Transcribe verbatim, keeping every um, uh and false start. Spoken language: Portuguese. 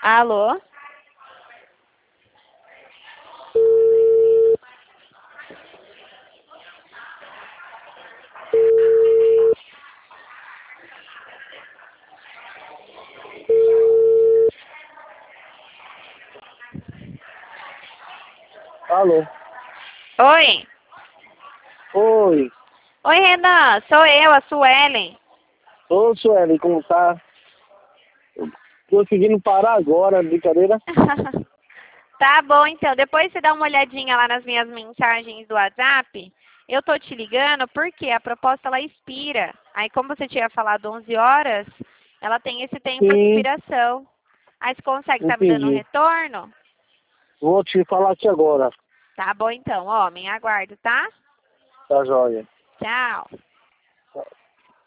Alô? Alô? Oi? Oi. Oi, Renan, sou eu, a Suelen. Ô, Sueli, como tá? Conseguindo parar agora, brincadeira? Tá bom, então. Depois você dá uma olhadinha lá nas minhas mensagens do WhatsApp. Eu tô te ligando porque a proposta ela expira. Aí, como você tinha falado onze horas, ela tem esse tempo de Sim, expiração. Aí, você consegue estar me dando um entendi. retorno? Vou te falar aqui agora, Tá bom, então. Ó, me aguardo, tá? tá joia? Tchau.